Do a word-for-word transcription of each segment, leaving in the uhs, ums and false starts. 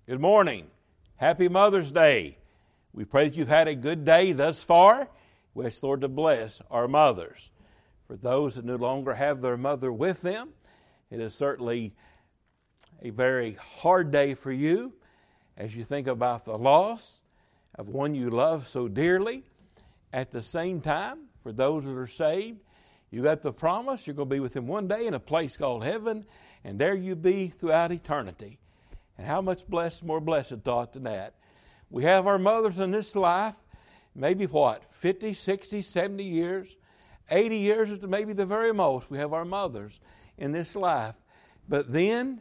Good morning. Happy Mother's Day. We pray that you've had a good day thus far. We ask the Lord to bless our mothers. For those that no longer have their mother with them, it is certainly a very hard day for you as you think about the loss of one you love so dearly. At the same time, for those that are saved, you got the promise you're going to be with Him one day in a place called heaven, and there you be throughout eternity. And how much blessed, more blessed thought than that. We have our mothers in this life, maybe what, fifty, sixty, seventy years, eighty years is maybe the very most. We have our mothers in this life. But then,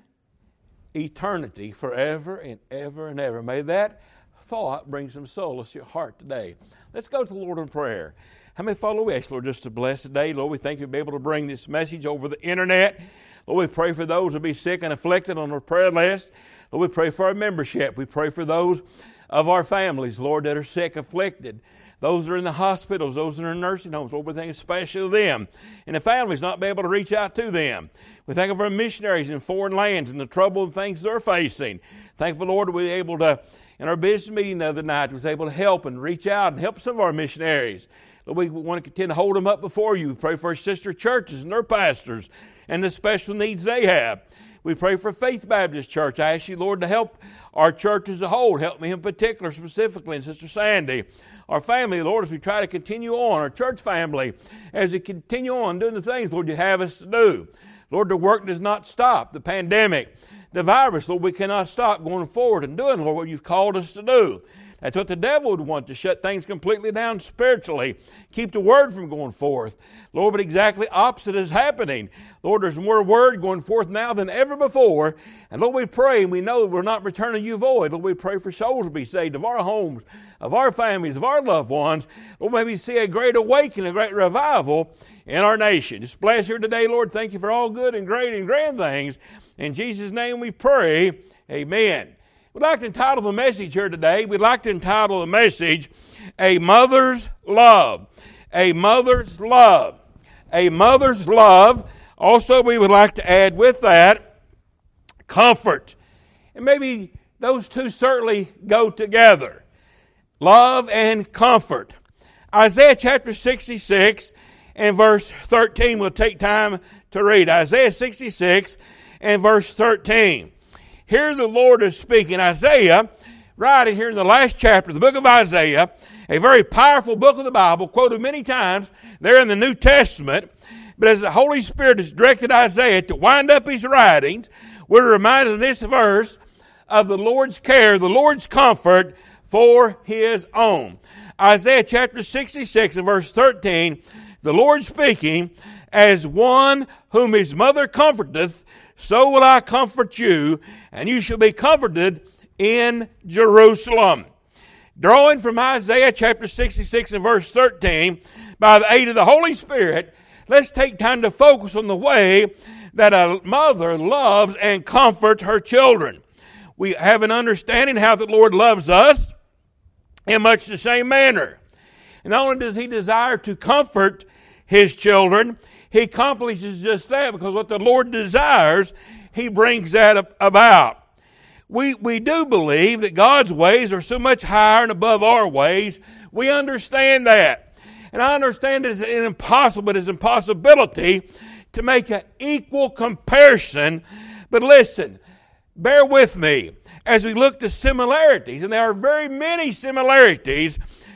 eternity forever and ever and ever. May that thought bring some solace to your heart today. Let's go to the Lord in prayer. How many follow we ask, Lord, just to bless today? Lord, we thank you for being able to bring this message over the internet. Lord, we pray for those who be sick and afflicted on our prayer list. Lord, we pray for our membership. We pray for those of our families, Lord, that are sick, afflicted. Those that are in the hospitals, those that are in nursing homes, Lord, we think especially of them. And the families not be able to reach out to them. We think of our missionaries in foreign lands and the trouble and things they're facing. Thankful, Lord, we were able to, in our business meeting the other night, we was able to help and reach out and help some of our missionaries. Lord, we want to continue to hold them up before you. We pray for our sister churches and their pastors and the special needs they have. We pray for Faith Baptist Church. I ask you, Lord, to help our church as a whole. Help me in particular, specifically, and Sister Sandy. Our family, Lord, as we try to continue on, our church family, as we continue on doing the things, Lord, you have us to do. Lord, the work does not stop. The pandemic, the virus, Lord, we cannot stop going forward and doing, Lord, what you've called us to do. That's what the devil would want, to shut things completely down spiritually, keep the word from going forth. Lord, but exactly opposite is happening. Lord, there's more word going forth now than ever before. And Lord, we pray, and we know that we're not returning you void. Lord, we pray for souls to be saved, of our homes, of our families, of our loved ones. Lord, may we see a great awakening, a great revival in our nation. Just bless here today, Lord. Thank you for all good and great and grand things. In Jesus' name we pray, amen. We'd like to entitle the message here today, we'd like to entitle the message, A Mother's Love. A Mother's Love. A Mother's Love. Also, we would like to add with that, comfort. And maybe those two certainly go together. Love and comfort. Isaiah chapter sixty-six and verse thirteen, we'll take time to read. Isaiah sixty-six and verse thirteen. Here the Lord is speaking. Isaiah, writing here in the last chapter of the book of Isaiah, a very powerful book of the Bible, quoted many times there in the New Testament. But as the Holy Spirit has directed Isaiah to wind up his writings, we're reminded in this verse of the Lord's care, the Lord's comfort for His own. Isaiah chapter sixty-six and verse thirteen, the Lord speaking, as one whom his mother comforteth, so will I comfort you, and you shall be comforted in Jerusalem. Drawing from Isaiah chapter sixty-six and verse thirteen, by the aid of the Holy Spirit, let's take time to focus on the way that a mother loves and comforts her children. We have an understanding how the Lord loves us in much the same manner. And not only does He desire to comfort His children, He accomplishes just that, because what the Lord desires, He brings that about. We, we do believe that God's ways are so much higher and above our ways. We understand that. And I understand it's an impossible, but it's an impossibility to make an equal comparison. But listen, bear with me as we look to similarities, and there are very many similarities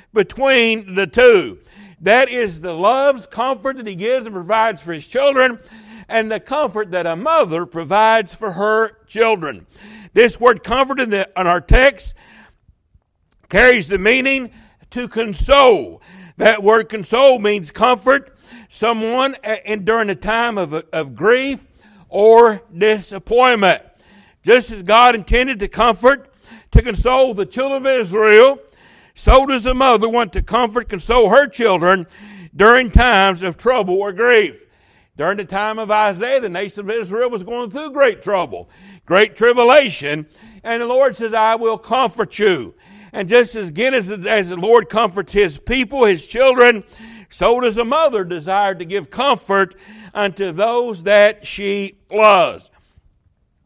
between the two. That is the love's comfort that He gives and provides for His children, and the comfort that a mother provides for her children. This word comfort in, the, in our text carries the meaning to console. That word console means comfort someone in, during a time of, of grief or disappointment. Just as God intended to comfort, to console the children of Israel, so does a mother want to comfort, console her children during times of trouble or grief. During the time of Isaiah, the nation of Israel was going through great trouble, great tribulation, and the Lord says, I will comfort you. And just as again as, as the Lord comforts His people, His children, so does a mother desire to give comfort unto those that she loves.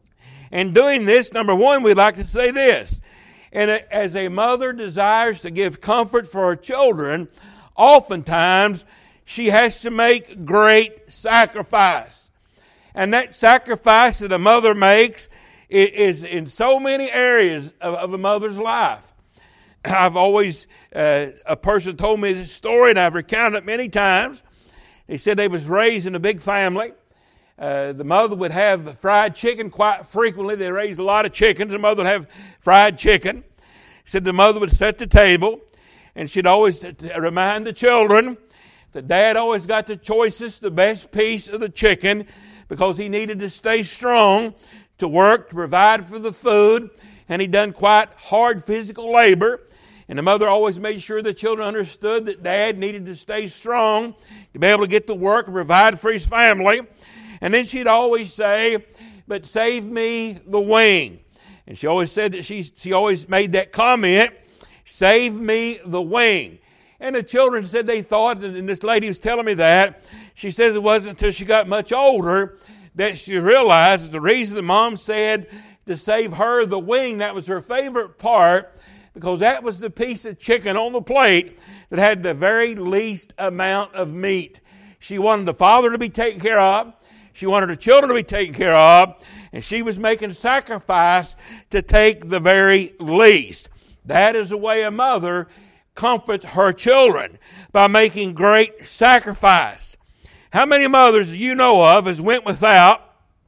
In doing this, number one, we'd like to say this. And as a mother desires to give comfort for her children, oftentimes she has to make great sacrifice. And that sacrifice that a mother makes is in so many areas of a mother's life. I've always, uh, a person told me this story, and I've recounted it many times. He said they was raised in a big family. Uh, the mother would have fried chicken quite frequently. They raised a lot of chickens. The mother would have fried chicken. He said the mother would set the table, and she'd always remind the children that Dad always got the choicest, the best piece of the chicken because he needed to stay strong to work, to provide for the food, and he'd done quite hard physical labor. And the mother always made sure the children understood that Dad needed to stay strong to be able to get to work and provide for his family. And then she'd always say, but save me the wing. And she always said that she, she always made that comment, save me the wing. And the children said they thought, and this lady was telling me that, she says it wasn't until she got much older that she realized that the reason the mom said to save her the wing, that was her favorite part, because that was the piece of chicken on the plate that had the very least amount of meat. She wanted the father to be taken care of. She wanted her children to be taken care of. And she was making sacrifice to take the very least. That is the way a mother comforts her children, by making great sacrifice. How many mothers you know of has went without,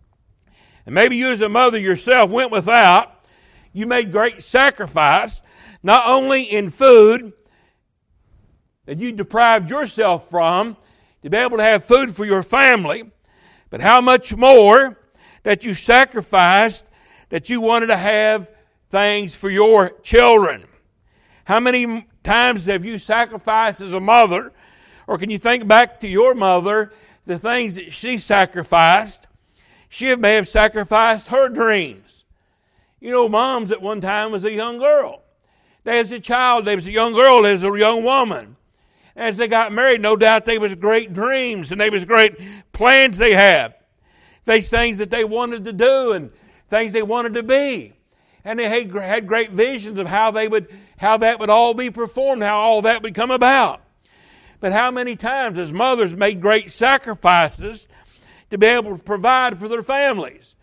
and maybe you as a mother yourself went without, you made great sacrifice, not only in food that you deprived yourself from to be able to have food for your family, but how much more that you sacrificed that you wanted to have things for your children. How many times have you sacrificed as a mother, or can you think back to your mother, the things that she sacrificed? She may have sacrificed her dreams. You know, moms at one time was a young girl. They was a child, they was a young girl, they was a young woman. As they got married, no doubt they was great dreams and they was great plans they had. These things that they wanted to do and things they wanted to be. And they had, had great visions of how they would, how that would all be performed, how all that would come about. But how many times has mothers made great sacrifices to be able to provide for their families?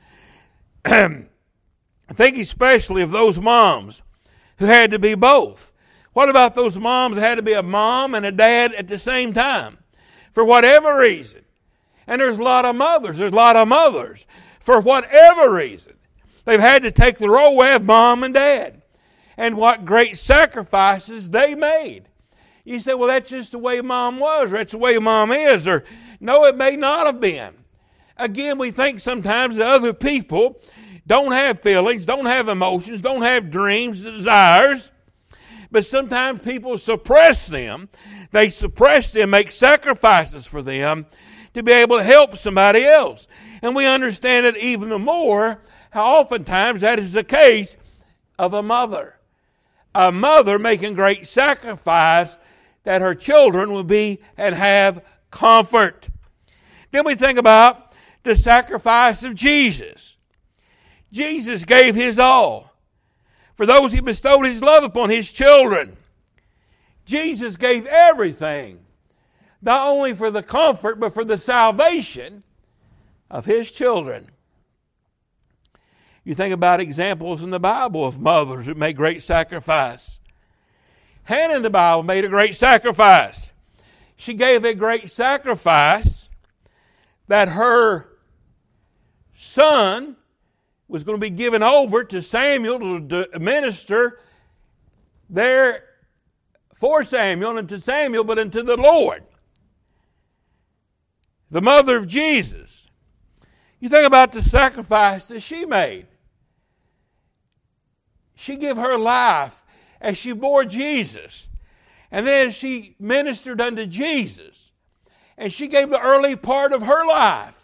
I think especially of those moms who had to be both. What about those moms that had to be a mom and a dad at the same time? For whatever reason. And there's a lot of mothers, there's a lot of mothers, for whatever reason, they've had to take the role of mom and dad. And what great sacrifices they made. You say, well, that's just the way mom was, or that's the way mom is, or no, it may not have been. Again, we think sometimes that other people don't have feelings, don't have emotions, don't have dreams, desires, but sometimes people suppress them. They suppress them, make sacrifices for them to be able to help somebody else. And we understand it even the more how oftentimes that is the case of a mother. A mother making great sacrifice that her children will be and have comfort. Then we think about the sacrifice of Jesus. Jesus gave his all. For those he bestowed his love upon his children. Jesus gave everything. Not only for the comfort, but for the salvation of his children. You think about examples in the Bible of mothers who made great sacrifice. Hannah in the Bible made a great sacrifice. She gave a great sacrifice that her son was going to be given over to Samuel to minister there for Samuel and to Samuel, but unto the Lord. The mother of Jesus. You think about the sacrifice that she made. She gave her life as she bore Jesus. And then she ministered unto Jesus. And she gave the early part of her life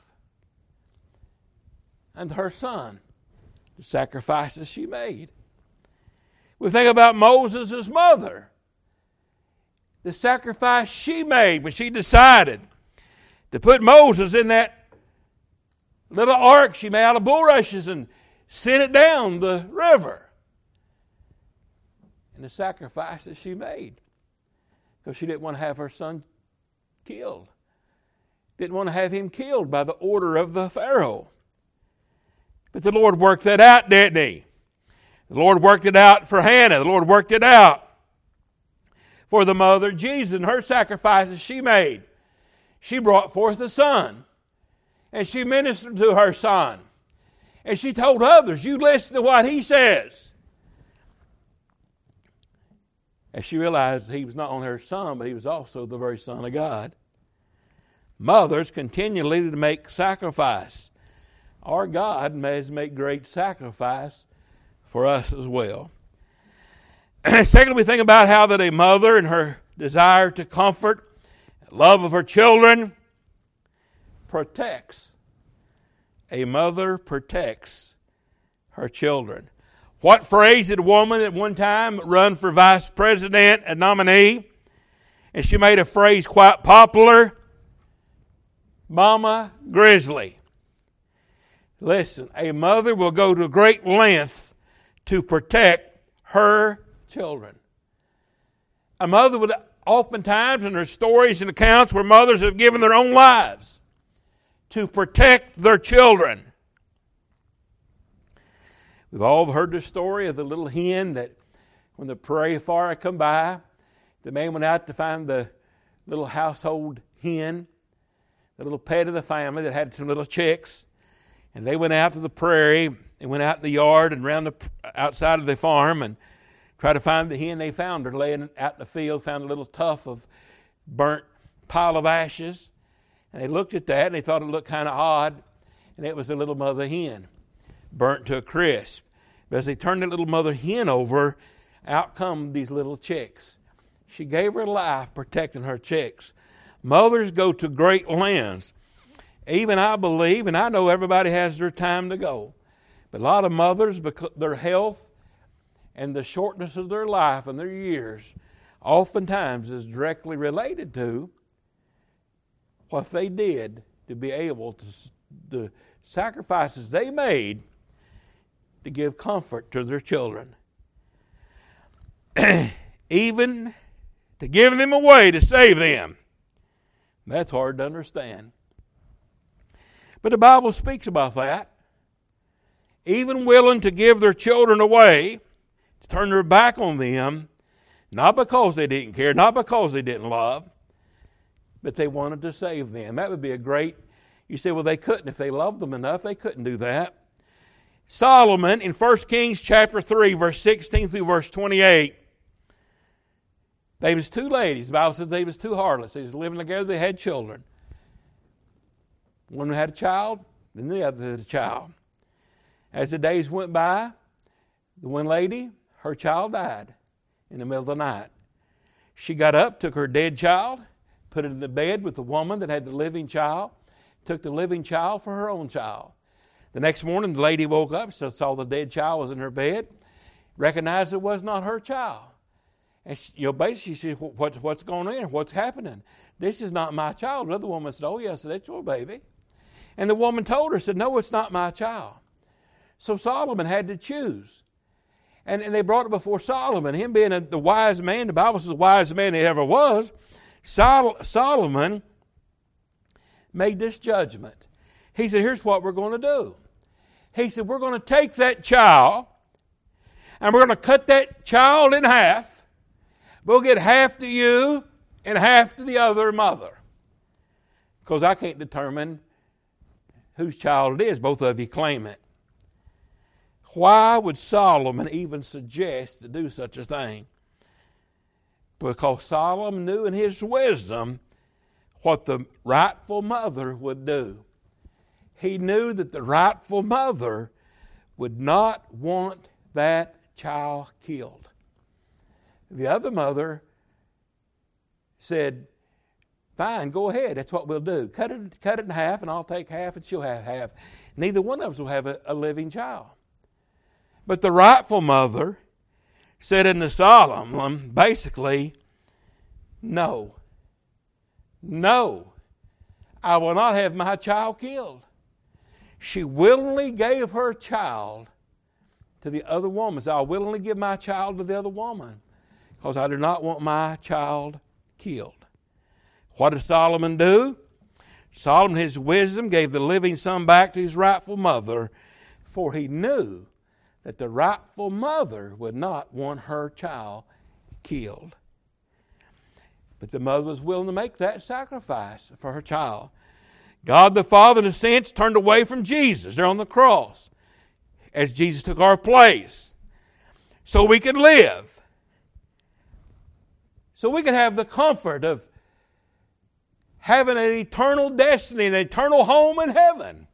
unto her son. The sacrifices she made. We think about Moses' mother. The sacrifice she made when she decided to put Moses in that little ark she made out of bulrushes and sent it down the river. And the sacrifice that she made, because she didn't want to have her son killed. Didn't want to have him killed by the order of the Pharaoh. But the Lord worked that out, didn't He? The Lord worked it out for Hannah. The Lord worked it out for the mother Jesus and her sacrifices she made. She brought forth a son, and she ministered to her son. And she told others, you listen to what he says. And she realized he was not only her son, but he was also the very Son of God. Mothers continually to make sacrifice. Our God has made great sacrifice for us as well. Secondly, we think about how that a mother and her desire to comfort, love of her children, protects. A mother protects her children. What phrase did a woman at one time run for vice president and nominee? And she made a phrase quite popular. Mama Grizzly. Listen, a mother will go to great lengths to protect her children. A mother would oftentimes, in her stories and accounts where mothers have given their own lives to protect their children. We've all heard the story of the little hen that when the prairie fire come by, the man went out to find the little household hen, the little pet of the family that had some little chicks. And they went out to the prairie and went out in the yard and around the outside of the farm and tried to find the hen. They found her laying out in the field, found a little tuft of burnt pile of ashes. And they looked at that and they thought it looked kind of odd. And it was a little mother hen, burnt to a crisp. But as they turned the little mother hen over, out come these little chicks. She gave her life protecting her chicks. Mothers go to great lengths. Even I believe, and I know everybody has their time to go, but a lot of mothers, because their health and the shortness of their life and their years oftentimes is directly related to what they did to be able to, the sacrifices they made to give comfort to their children. Even to give them away to save them. That's hard to understand. But the Bible speaks about that. Even willing to give their children away, to turn their back on them, not because they didn't care, not because they didn't love, but they wanted to save them. That would be a great, you say, well, they couldn't. If they loved them enough, they couldn't do that. Solomon, in First Kings chapter three, verse sixteen through verse twenty-eight, they was two ladies. The Bible says they was two harlots. They was living together. They had children. One had a child, then the other had a child. As the days went by, the one lady, her child died in the middle of the night. She got up, took her dead child, put it in the bed with the woman that had the living child, took the living child for her own child. The next morning, the lady woke up, saw the dead child was in her bed, recognized it was not her child. And she, you know, basically she said, what, what's going on? What's happening? This is not my child. The other woman said, oh, yes, that's your baby. And the woman told her, said, no, it's not my child. So Solomon had to choose. And, and they brought it before Solomon. Him being a, the wise man, the Bible says the wisest man he ever was, Sol, Solomon made this judgment. He said, here's what we're going to do. He said, we're going to take that child and we're going to cut that child in half. We'll get half to you and half to the other mother. Because I can't determine whose child it is. Both of you claim it. Why would Solomon even suggest to do such a thing? Because Solomon knew in his wisdom what the rightful mother would do. He knew that the rightful mother would not want that child killed. The other mother said, fine, go ahead, that's what we'll do. Cut it, cut it in half and I'll take half and she'll have half. Neither one of us will have a, a living child. But the rightful mother said in the Solomon, basically, no. No. I will not have my child killed. She willingly gave her child to the other woman. So I'll willingly give my child to the other woman because I do not want my child killed. What did Solomon do? Solomon, his wisdom, gave the living son back to his rightful mother, for he knew that the rightful mother would not want her child killed. But the mother was willing to make that sacrifice for her child. God the Father, in a sense, turned away from Jesus there on the cross as Jesus took our place so we could live. So we can have the comfort of having an eternal destiny, an eternal home in heaven.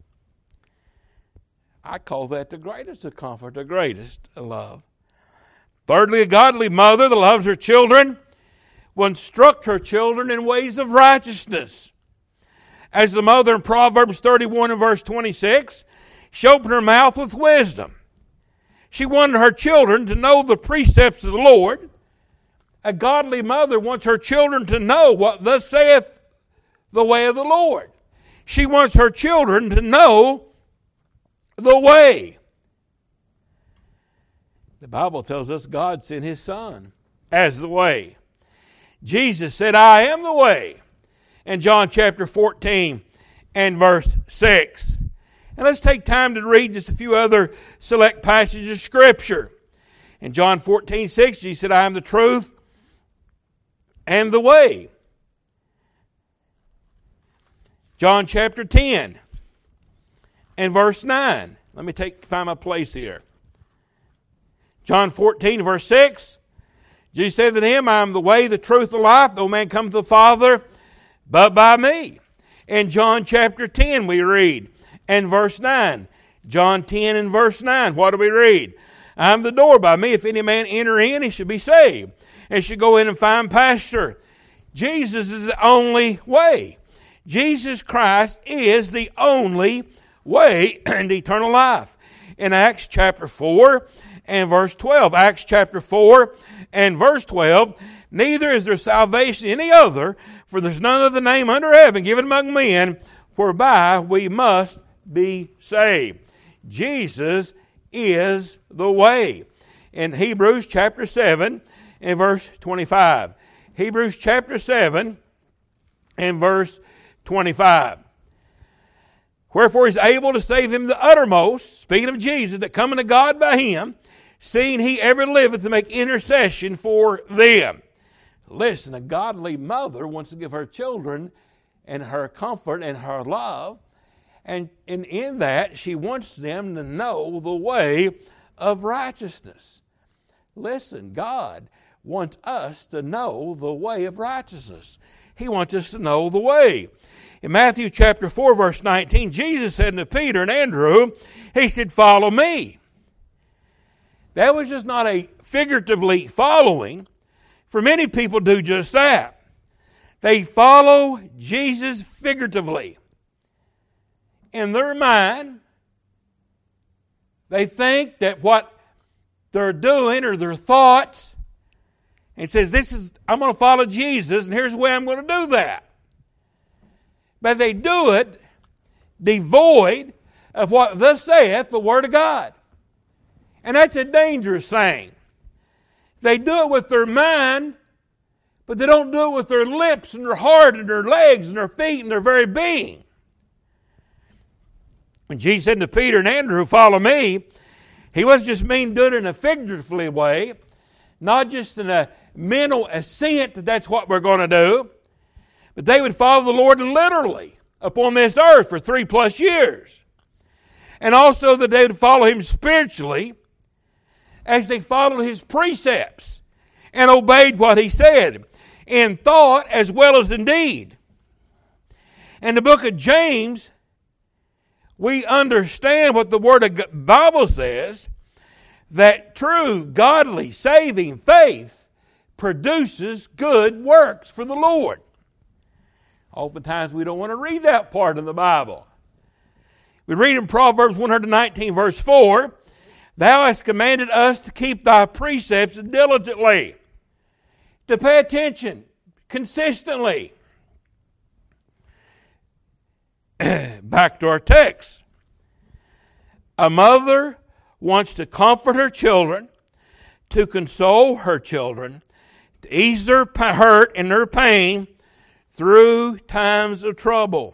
I call that the greatest of comfort, the greatest of love. Thirdly, a godly mother that loves her children will instruct her children in ways of righteousness. As the mother in Proverbs thirty-one and verse twenty-six, she opened her mouth with wisdom. She wanted her children to know the precepts of the Lord. A godly mother wants her children to know what thus saith the way of the Lord. She wants her children to know the way. The Bible tells us God sent His Son as the way. Jesus said, I am the way. In John chapter fourteen and verse six. And let's take time to read just a few other select passages of Scripture. In John fourteen six, Jesus said, I am the truth and the way. John chapter ten and verse nine. Let me take find my place here. John fourteen verse six. Jesus said to him, I am the way, the truth, the life. No man comes to the Father but by me. In John chapter ten we read, and verse nine. John ten and verse nine. What do we read? I am the door. By me, if any man enter in, he should be saved, and should go in and find pasture. Jesus is the only way. Jesus Christ is the only way and eternal life. In Acts chapter four and verse twelve. Acts chapter four and verse twelve. Neither is there salvation in any other, for there's none other name under heaven given among men, whereby we must be saved. Jesus is the way. In Hebrews chapter seven and verse twenty-five. Hebrews chapter seven and verse twenty-five. Wherefore He's able to save them the uttermost, speaking of Jesus, that come unto God by Him, seeing He ever liveth to make intercession for them. Listen, a godly mother wants to give her children and her comfort and her love, and, and in that she wants them to know the way of righteousness. Listen, God wants us to know the way of righteousness. He wants us to know the way. In Matthew chapter four, verse nineteen, Jesus said to Peter and Andrew, He said, follow me. That was just not a figuratively following, for many people do just that. They follow Jesus figuratively. In their mind, they think that what they're doing or their thoughts, and it says, this is, I'm going to follow Jesus, and here's the way I'm going to do that. But they do it devoid of what thus saith the Word of God. And that's a dangerous thing. They do it with their mind, but they don't do it with their lips and their heart and their legs and their feet and their very being. When Jesus said to Peter and Andrew, follow me, He wasn't just mean do it in a figuratively way, not just in a mental assent that that's what we're going to do, but they would follow the Lord literally upon this earth for three plus years. And also that they would follow Him spiritually as they followed His precepts and obeyed what He said in thought as well as in deed. In the book of James, we understand what the Word of the Bible says, that true, godly, saving faith produces good works for the Lord. Oftentimes we don't want to read that part of the Bible. We read in Proverbs one nineteen verse four, Thou hast commanded us to keep Thy precepts diligently, to pay attention consistently. Back to our text. A mother wants to comfort her children, to console her children, to ease their hurt and their pain through times of trouble.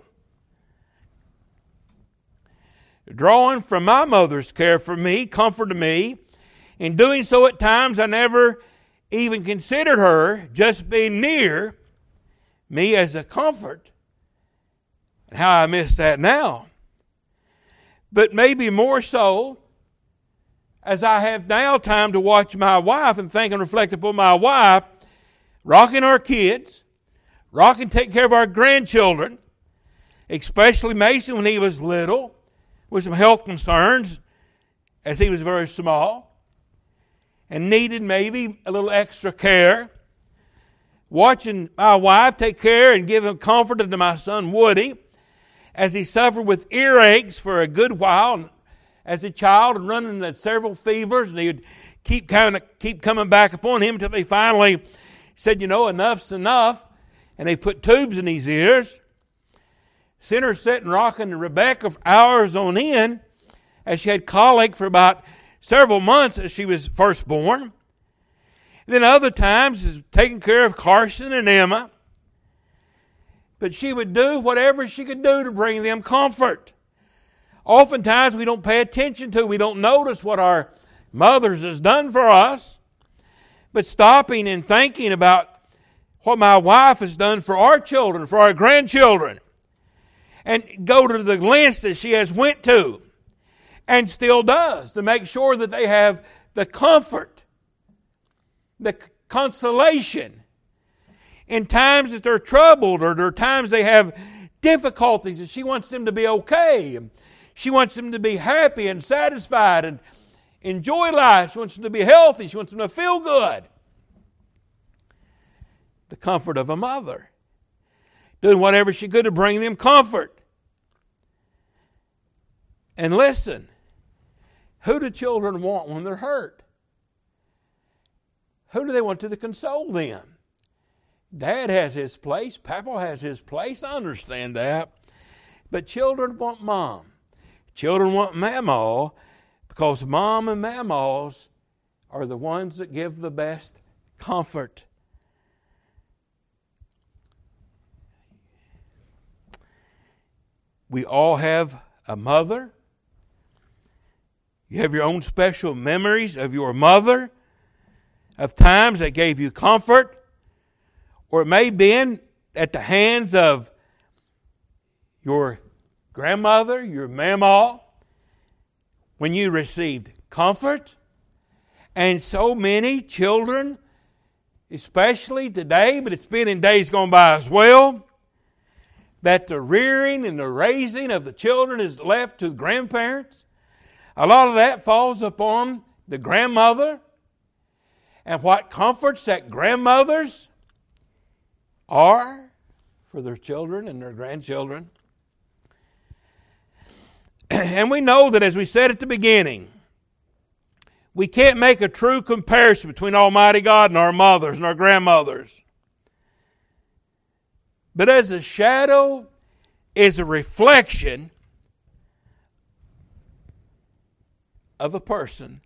Drawing from my mother's care for me, comforted me. In doing so at times I never even considered her just being near me as a comfort. And how I miss that now. But maybe more so as I have now time to watch my wife and think and reflect upon my wife rocking our kids, rocking, taking care of our grandchildren, especially Mason when he was little, with some health concerns as he was very small and needed maybe a little extra care. Watching my wife take care and give him comfort to my son Woody as he suffered with earaches for a good while as a child and running the several fevers, and he would keep kind of keep coming back upon him until they finally said, you know, enough's enough, and they put tubes in his ears. Sent her sitting rocking to Rebecca for hours on end as she had colic for about several months as she was first born. And then other times is taking care of Carson and Emma. But she would do whatever she could do to bring them comfort. Oftentimes we don't pay attention to, we don't notice what our mothers has done for us. But stopping and thinking about what my wife has done for our children, for our grandchildren, and go to the lengths that she has went to and still does to make sure that they have the comfort, the consolation in times that they're troubled or there are times they have difficulties, and she wants them to be okay. She wants them to be happy and satisfied and enjoy life. She wants them to be healthy. She wants them to feel good. The comfort of a mother. Doing whatever she could to bring them comfort. And listen, who do children want when they're hurt? Who do they want to console them? Dad has his place. Papa has his place. I understand that. But children want mom. Children want mamaw because mom and mamaws are the ones that give the best comfort. We all have a mother. You have your own special memories of your mother, of times that gave you comfort, or it may have been at the hands of your grandmother, your mamaw, when you received comfort. And so many children, especially today, but it's been in days gone by as well, that the rearing and the raising of the children is left to the grandparents. A lot of that falls upon the grandmother and what comforts that grandmothers are for their children and their grandchildren. And we know that, as we said at the beginning, we can't make a true comparison between Almighty God and our mothers and our grandmothers. But as a shadow is a reflection of a person,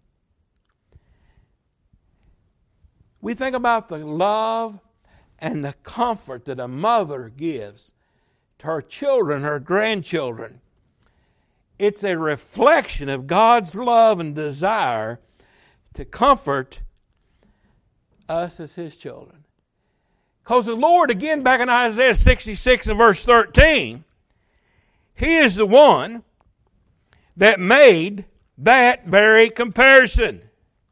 we think about the love and the comfort that a mother gives to her children, her grandchildren. It's a reflection of God's love and desire to comfort us as His children. Because the Lord, again back in Isaiah sixty-six and verse thirteen, He is the one that made that very comparison.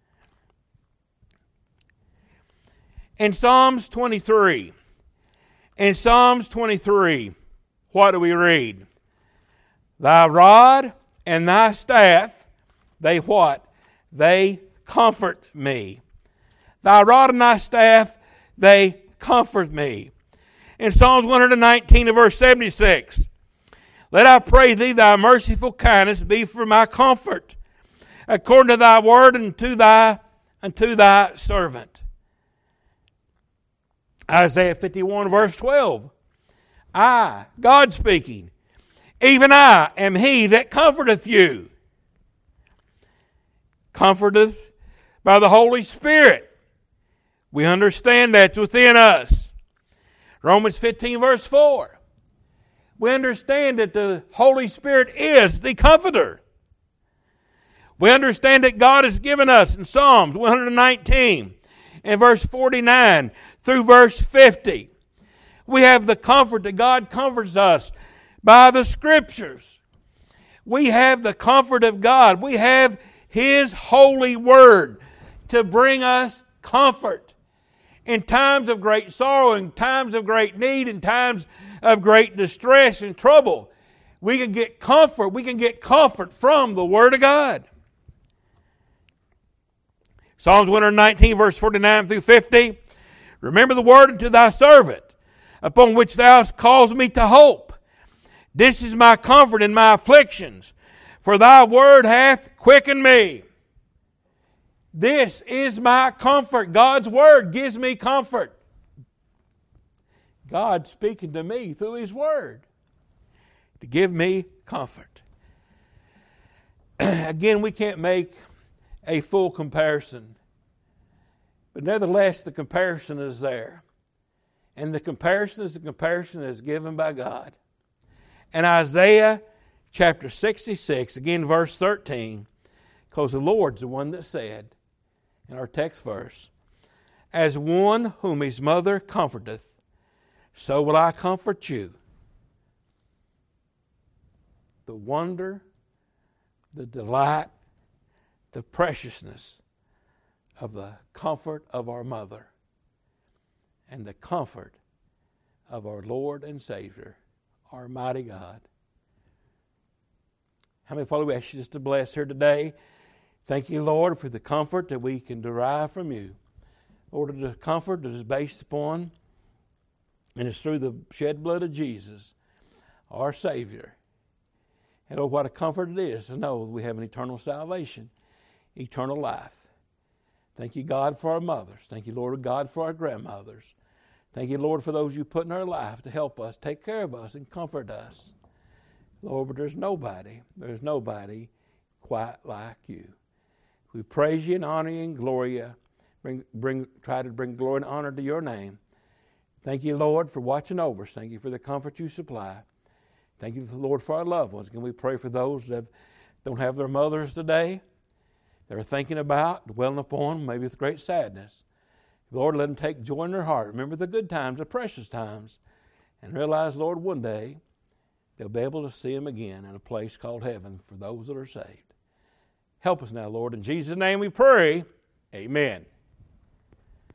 In Psalms twenty-three, in Psalms twenty-three, what do we read? Thy rod and thy staff, they what? They comfort me. Thy rod and thy staff, they comfort me. In Psalms one nineteen and verse seventy-six, let I pray thee, thy merciful kindness be for my comfort, according to thy word unto thy, unto thy servant. Isaiah fifty-one verse twelve, I, God speaking, even I am He that comforteth you. comforteth by the Holy Spirit. We understand that's within us. Romans fifteen verse four. We understand that the Holy Spirit is the Comforter. We understand that God has given us in Psalms one nineteen and verse forty-nine through verse fifty. We have the comfort that God comforts us by the Scriptures. We have the comfort of God. We have His holy Word to bring us comfort in times of great sorrow, in times of great need, in times of great distress and trouble. We can get comfort. We can get comfort from the Word of God. Psalms one nineteen, verse forty-nine through fifty. Remember the word unto thy servant, upon which thou hast caused me to hope. This is my comfort in my afflictions, for thy word hath quickened me. This is my comfort. God's word gives me comfort. God speaking to me through His word to give me comfort. Again, we can't make a full comparison, but nevertheless the comparison is there. And the comparison is the comparison that is given by God. And Isaiah chapter sixty-six, again verse thirteen, because the Lord's the one that said in our text verse, as one whom his mother comforteth, so will I comfort you. The wonder, the delight, the preciousness of the comfort of our mother and the comfort of our Lord and Savior, our mighty God. How many, Father, we ask you just to bless her today. Thank you, Lord, for the comfort that we can derive from you. Lord, the comfort that is based upon and it's through the shed blood of Jesus, our Savior. And oh, what a comfort it is to know we have an eternal salvation, eternal life. Thank you, God, for our mothers. Thank you, Lord God, for our grandmothers. Thank you, Lord, for those you put in our life to help us, take care of us, and comfort us. Lord, but there's nobody, there's nobody quite like you. We praise you and honor you and glory you. Bring, bring, try to bring glory and honor to your name. Thank you, Lord, for watching over us. Thank you for the comfort you supply. Thank you, Lord, for our loved ones. Can we pray for those that don't have their mothers today? They're thinking about, dwelling upon, maybe with great sadness. Lord, let them take joy in their heart. Remember the good times, the precious times, and realize, Lord, one day they'll be able to see them again in a place called heaven for those that are saved. Help us now, Lord. In Jesus' name we pray. Amen.